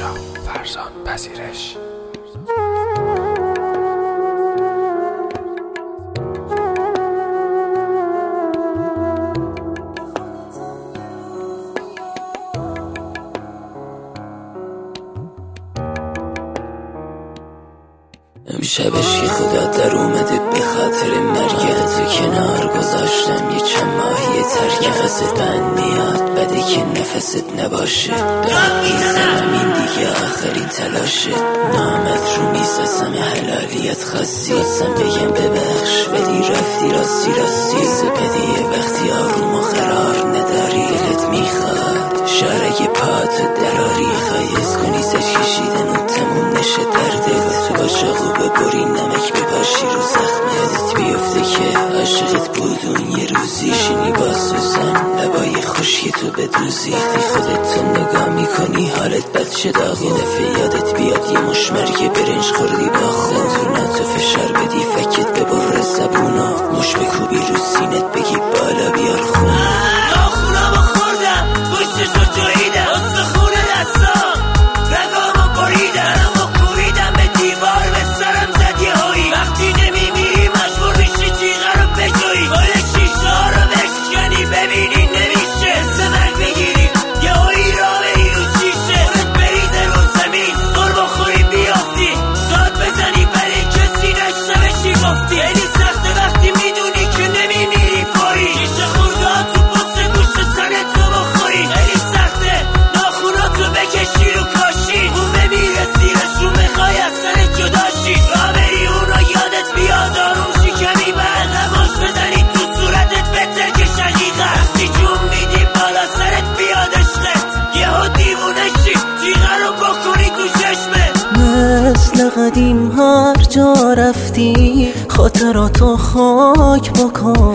اجرا فرزان پذیرش. امشبش که خدا در اومده به خاطر مرگت تو کنار گذاشتم یه چند ماهی ترک. نفست بند میاد بده که نفست نباشه. دارم میزنم این دیگه آخرین تلاشه. نامت رو میساسم حلالیت خاصی. خواستم بگم ببخش ولی رفتی راستی سپدیه وقتی آروم و قرار نداری. دلت میخواد شارگ پاتو دراری. خواهیز کنی زج کشیدن و تموم نشه درده. تو با چاقو ببری نمک بپاشی رو زخم. یادت بیفته که عاشقت بود اون یه روزی. شینی با سوزن لبای خشکی تو بدوزی. خودت تو نگاه میکنی حالت بد شه داغ. یه دفعه یادت بیاد یه مشمرگ برنج خوردی با خون. تو ناتو فشار بدی فکت ببر زبونا. مش بکوبی رو سینت بگی بالا بیار خون. ناخونامو خوردم پشتشو جاییدم. استخون دستام رگامو بریدم. و کوبیدم به دیوار به سرم زد یه هایی. وقتی نمیمیری مجبور میشی جیغه رو بجویی. کل شیشه ها رو بشکنی ببینی نمیشه. حس مرگ بگیری یه هایی را بری رو شیشه. خودت بریزه رو زمین سر بخوری بیافتی. داد بزنی برای کسی نشته بشی گفتی. خیلی سخته وقتی میدونی که نمیمیری فوری. شیشه خورده تو پست گوش تنت رو بخوری. خیلی سخته ناخوناتو بکشی رو کاشی. اون بمیره زیرش رو میخوای از سر جداشی. را بری اونو یادت بیاد آروم شی کمی بعد نماش بزنی تو صورتت بهتر که شقیقه. وقتی جون میدی بالا سرت بیاد عشقت. یهو دیوونه شی جیغه رو بکنی تو چشمت. مثل قدیم هر جا رفتی خاطراتو خاک بکن.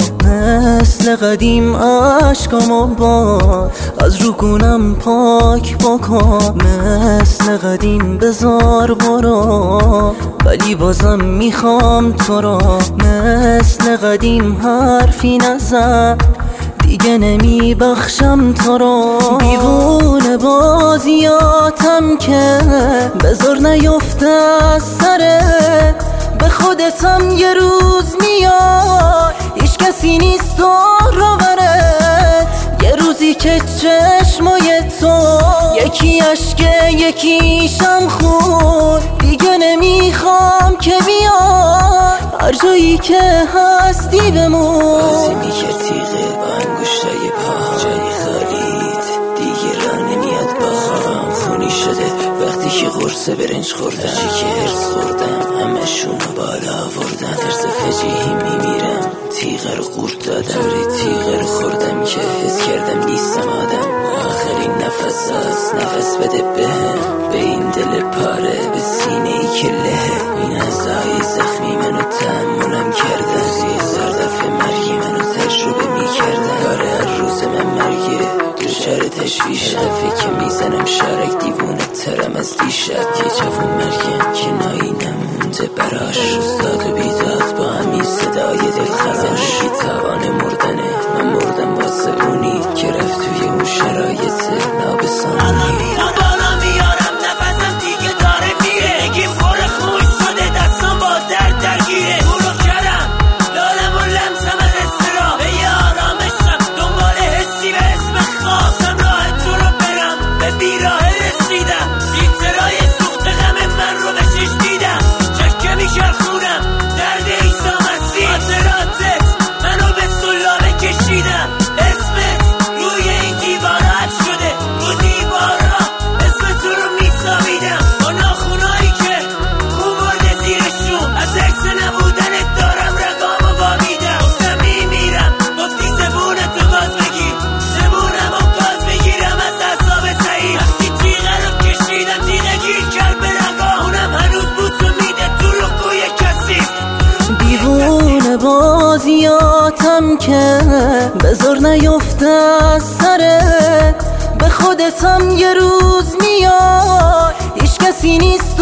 مثل قدیم عشقامو باد از روگونم پاک بکن. مثل قدیم بذار برو ولی بازم میخوام تو رو. مثل قدیم حرفی نزن دیگه نمیبخشم تو رو. دیوونه بازیاتم که بذار نیفته از سرت. به خودتم یه روز میاد هیچ کسی نیست راورت. یه روزی که چشمای تو یکی اشکه یکیشم خون. دیگه نمیخوام که بیاد هر جایی که هستی بمون. بازی میکرد تیغه با انگشتای پا. جای خالیت دیگه را نمیاد با خوابم خونی شده. وقتی که قرص برنج خوردم چی که هرس خوردم همشونو بالا آوردم. ترس فجیحی میمیرم تیغه رو قورت دادم. تیغه رو خوردم که حس کردم نیستم آدم. آخرین نفس هست نفس بده بهم. به این دل پاره به سینه ای که له. این اعضای زخمی منو تحملم کرده. زی زردف مرگی منو تجربه میکردن. آره هر روز من مرگه دچار تشویش. دفعه که میزنم شارک دیوونه ترم از دیشب. یه جوون مرگم که نایی نمونده براش. روزداد و بیداد با همین صدای دلخراش. بی توان مردنه من مردم واسه اونی که رفت توی اون شرایط نابسامونی. بالا میارم نفسم دیگه داره میره. نگیم پر خون شده دستم با درد درگیره. برو کردم لالم و لمسم از استرا. به یه آرامشم دنبال حسی به اسم خواب. سم راه تو رو برم به بیراه رسیدم. بیترای سوخت غم من رو به چش دیدم. چکه میکر خونم درد ایسا مسیح. خاطراتت منو به سلامه کشیدم. اسمت روی این دیوارات شده. رو دیوارا اسم تو رو میساویدم. با ناخونایی که خون برده زیرشون. از عکس نبودنت دارم رگامو وامیدم. گفتم میمیرم گفتی زبونتو گاز بگیر. زبونمو گاز بگیرم از اعصاب ضعیف. وقتی تیغه رو کشیدم تیغه گیر کرد به رگا. اونم هنوز بوسو میده تو رکوی کسی. دیوونه بازیاتم که بذار نیفته از سرت. به خودتم یه روز میاد هیچ کسی نیست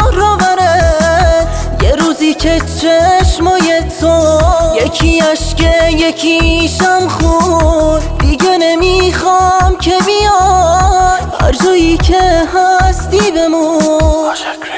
راورت. یه روزی که چشمای تو یکی اشکه یکیشم خون. دیگه نمیخوام که بیاد هر جایی تویی که هستی بمون.